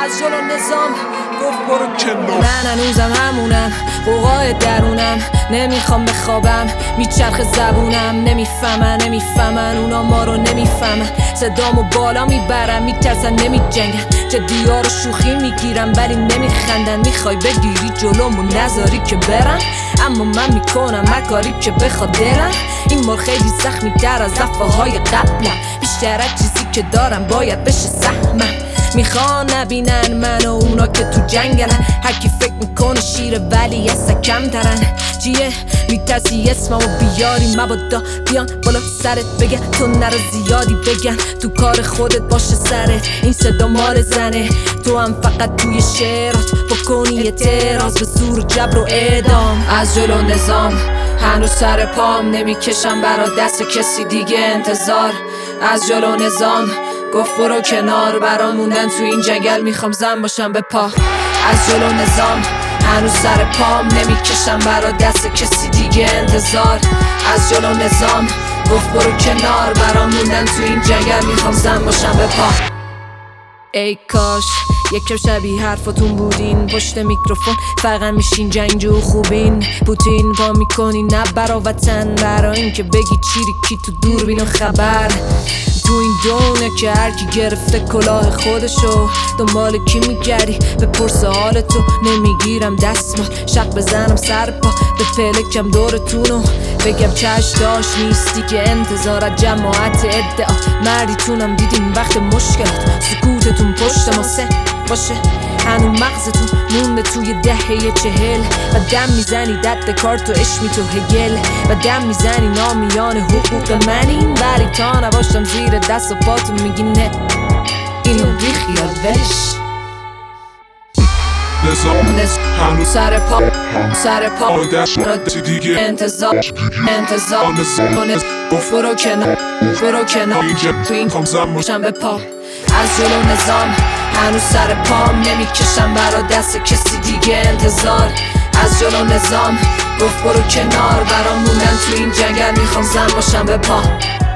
از جلو نظام گفت برو کنار. من هنوزم همونم، قوقای درونم، نمیخوام بخوابم، میچرخ زبونم. نمیفهمن اونا ما رو نمیفهمن. صدامو بالا میبرم، میترسن نمیجنگن. جدی ها رو شوخی میگیرم ولی نمیخندن. میخوای بگیری جلومو نذاری که برم، اما من میکنم هر کاری که بخواد دلم. این بار خیلی زخمی در از دفعه‌های قبلم، بیشتر از چیزی که دارم باید بشه سهمم. میخوان نبینن من و اونا که تو جنگلن. هر کی فکر میکنه شیره ولی اصلا کم ترن. چیه میترسی اسممو بیاری، مبادا بیان بالا سرت بگن تو نرو زیادی بگن. تو کار خودت باشه سرت، این صدا مال زنه. تو هم فقط توی شعرات بکنی اعتراض به زور و جبر و اعدام. از جلو نظام هنوز سر پام، نمیکشم برا دست کسی دیگه انتظار. از جلو نظام گفت برو کنار، برام موندن تو این جنگل میخوام زن باشم به پا. از جلو نظام هنوز سر پام، نمیکشم برا دست کسی دیگه انتظار. از جلو نظام گفت برو کنار، برام موندن تو این جنگل میخوام زن باشم به پا. ای کاش یکم شبیه حرفاتون بودین، پشت میکروفون فقط میشین جنگجو خوبین. پوتین پا میکنین نه برا وطن، برا اینکه بگی چیری تو دوربین و خبر. تو این دونه که هرکی گرفته کلاه خودشو، دنبال کی میگردی بپرس حال تو. نمیگیرم دستمال شق بزنم سر پا، به پلکم دورتونو بگم چشم داشت نیستی که انتظار از جماعت ادعا. مردیتونم دیدین وقت مشکلات، سکوتتون پشت ماسه باشه. هنو مغزتون مونده توی دهه 40 و دم میزنی دد کارت و اشمی تو هگل و دم میزنی نامیان حقوق منین، ولی تا نباشم زیر دست و پاتون میگی نه اینو بی خیال ولش. هنو سر پا دست دیگه انتظار گفت برو کنار تو این کامزم باشم به پا. از جلو نظام هنوز سر پام، نمیکشم برا دست کسی دیگه انتظار. از جلو نظام گفت برو کنار، برام موندن تو این جنگل میخوام زن باشم به پا.